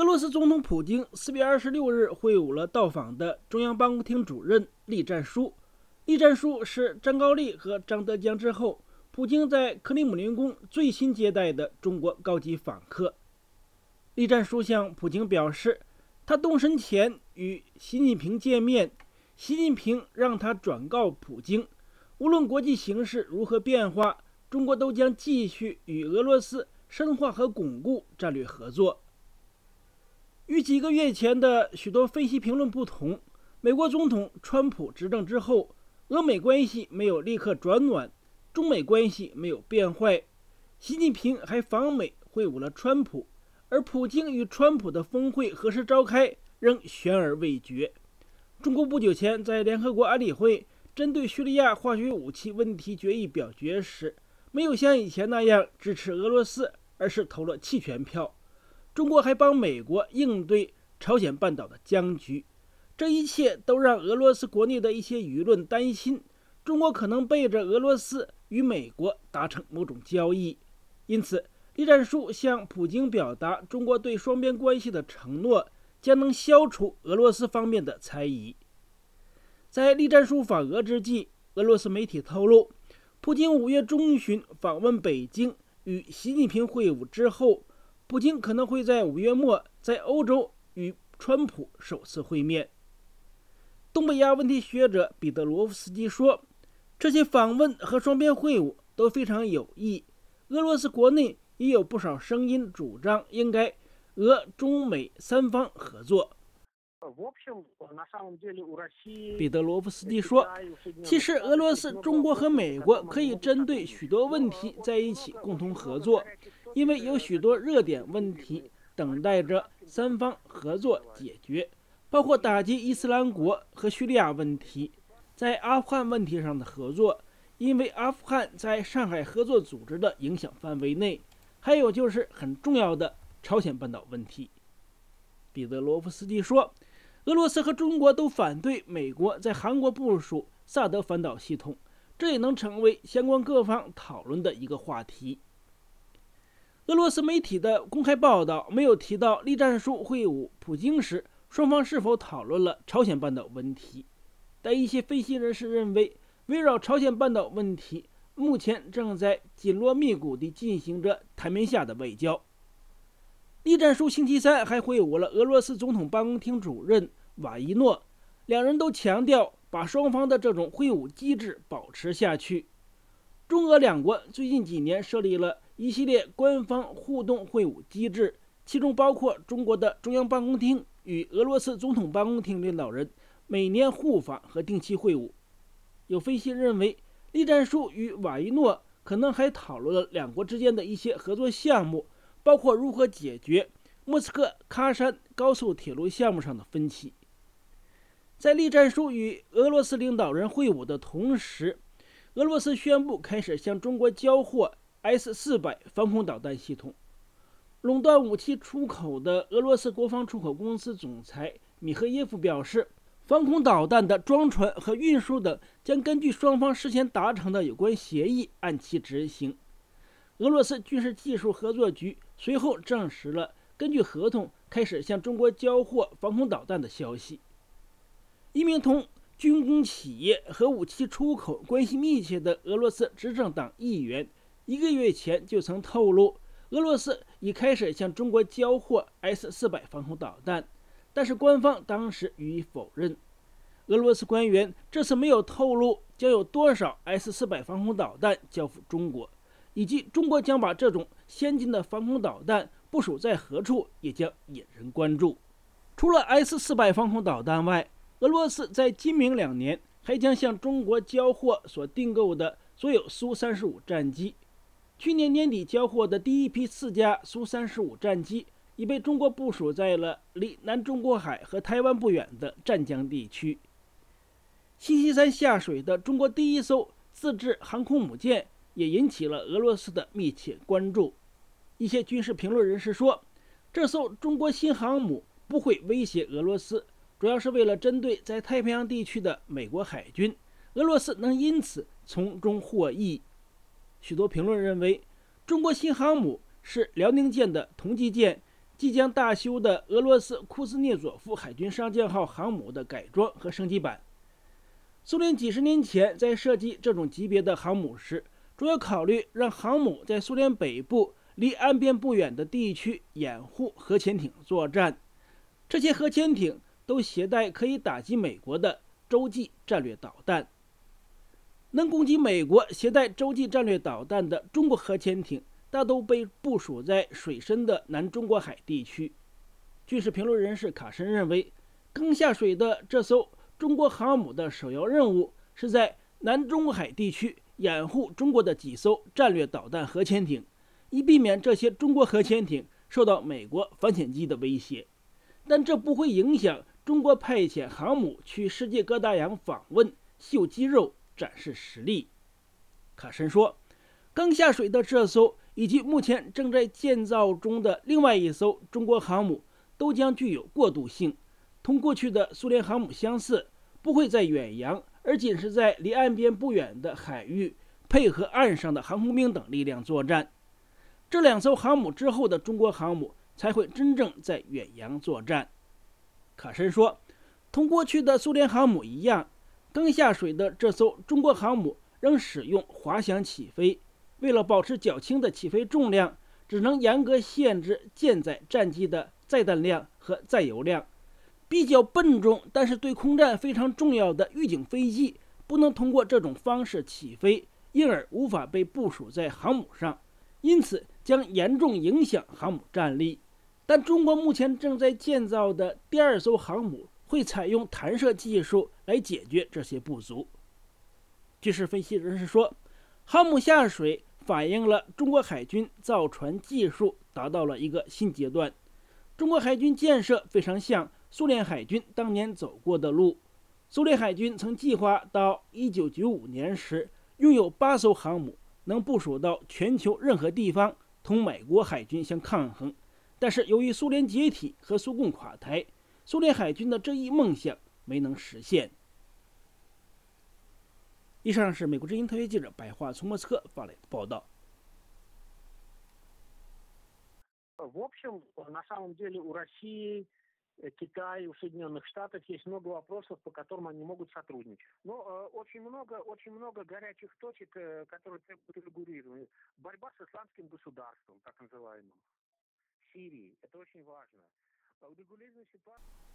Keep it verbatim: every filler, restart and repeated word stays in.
俄罗斯总统普京四月二十六日会晤了到访的中央办公厅主任栗战书。栗战书是张高丽和张德江之后，普京在克里姆林宫最新接待的中国高级访客。栗战书向普京表示，他动身前与习近平见面，习近平让他转告普京，无论国际形势如何变化，中国都将继续与俄罗斯深化和巩固战略合作。与几个月前的许多分析评论不同，美国总统川普执政之后，俄美关系没有立刻转暖，中美关系没有变坏。习近平还访美会晤了川普，而普京与川普的峰会何时召开仍悬而未决。中国不久前在联合国安理会针对叙利亚化学武器问题决议表决时，没有像以前那样支持俄罗斯，而是投了弃权票。中国还帮美国应对朝鲜半岛的僵局，这一切都让俄罗斯国内的一些舆论担心，中国可能背着俄罗斯与美国达成某种交易。因此，栗战书向普京表达中国对双边关系的承诺，将能消除俄罗斯方面的猜疑。在栗战书访俄之际，俄罗斯媒体透露，普京五月中旬访问北京，与习近平会晤之后，普京可能会在五月末在欧洲与川普首次会面。东北亚问题学者彼得罗夫斯基说，这些访问和双边会晤都非常有益。俄罗斯国内也有不少声音主张应该俄中美三方合作。彼得罗夫斯基说，其实俄罗斯、中国和美国可以针对许多问题在一起共同合作，因为有许多热点问题等待着三方合作解决，包括打击伊斯兰国和叙利亚问题，在阿富汗问题上的合作，因为阿富汗在上海合作组织的影响范围内，还有就是很重要的朝鲜半岛问题。彼得罗夫斯基说，俄罗斯和中国都反对美国在韩国部署萨德反导系统，这也能成为相关各方讨论的一个话题。俄罗斯媒体的公开报道没有提到栗战书会晤普京时，双方是否讨论了朝鲜半岛问题，但一些分析人士认为，围绕朝鲜半岛问题，目前正在紧锣密鼓地进行着台面下的外交。栗战书星期三还会晤了俄罗斯总统办公厅主任瓦伊诺，两人都强调把双方的这种会晤机制保持下去。中俄两国最近几年设立了一系列官方互动会晤机制，其中包括中国的中央办公厅与俄罗斯总统办公厅领导人每年互访和定期会晤。有分析认为，栗战书与瓦伊诺可能还讨论了两国之间的一些合作项目，包括如何解决莫斯科喀山高速铁路项目上的分歧。在栗战书与俄罗斯领导人会晤的同时，俄罗斯宣布开始向中国交货 S 四百 防空导弹系统。垄断武器出口的俄罗斯国防出口公司总裁米赫耶夫表示，防空导弹的装船和运输等将根据双方事先达成的有关协议按期执行。俄罗斯军事技术合作局随后证实了根据合同开始向中国交货防空导弹的消息。一名同军工企业和武器出口关系密切的俄罗斯执政党议员一个月前就曾透露，俄罗斯已开始向中国交货 S 四百 防空导弹，但是官方当时予以否认。俄罗斯官员这次没有透露将有多少 S 四百 防空导弹交付中国，以及中国将把这种先进的防空导弹部署在何处，也将引人关注。除了 S 四百 防空导弹外，俄罗斯在今明两年还将向中国交货所订购的所有苏三十五战机。去年年底交货的第一批四架苏三十五战机已被中国部署在了离南中国海和台湾不远的湛江地区。星期三下水的中国第一艘自制航空母舰也引起了俄罗斯的密切关注。一些军事评论人士说，这艘中国新航母不会威胁俄罗斯，主要是为了针对在太平洋地区的美国海军，俄罗斯能因此从中获益。许多评论认为，中国新航母是辽宁舰的同级舰， 即将大修的俄罗斯库兹涅佐夫海军上将号航母的改装和升级版。苏联几十年前在设计这种级别的航母时，主要考虑让航母在苏联北部离岸边不远的地区掩护核潜艇作战。这些核潜艇都携带可以打击美国的洲际战略导弹。能攻击美国携带洲际战略导弹的中国核潜艇大都被部署在水深的南中国海地区。军事评论人士卡申认为，刚下水的这艘中国航母的首要任务是在南中国海地区掩护中国的几艘战略导弹核潜艇，以避免这些中国核潜艇受到美国反潜机的威胁。但这不会影响中国派遣航母去世界各大洋访问、秀肌肉、展示实力。卡申说，刚下水的这艘以及目前正在建造中的另外一艘中国航母都将具有过渡性，同过去的苏联航母相似，不会在远洋，而仅是在离岸边不远的海域配合岸上的航空兵等力量作战。这两艘航母之后的中国航母才会真正在远洋作战。卡申说，同过去的苏联航母一样，刚下水的这艘中国航母仍使用滑翔起飞，为了保持较轻的起飞重量，只能严格限制舰载战机的载弹量和载油量。比较笨重但是对空战非常重要的预警飞机不能通过这种方式起飞，因而无法被部署在航母上，因此将严重影响航母战力。但中国目前正在建造的第二艘航母会采用弹射技术来解决这些不足。军事分析人士说，航母下水反映了中国海军造船技术达到了一个新阶段。中国海军建设非常像苏联海军当年走过的路。苏联海军曾计划到一九九五年时拥有八艘航母，能部署到全球任何地方，同美国海军相抗衡。但是由于苏联解体和苏共垮台，苏联海军的这一梦想没能实现。以上是美国之音特约记者白桦从莫斯科发来的报道。 В общем, на самом деле у России, Китая, у Соединенных Штатов есть много вопросов, по которым они могут сотрудничать. Но э, очень много, очень много горячих точек, э, которые требуют регулирования. Борьба с исламским государством, так называемым, в Сирии, это очень важно. Урегулирование ситуации...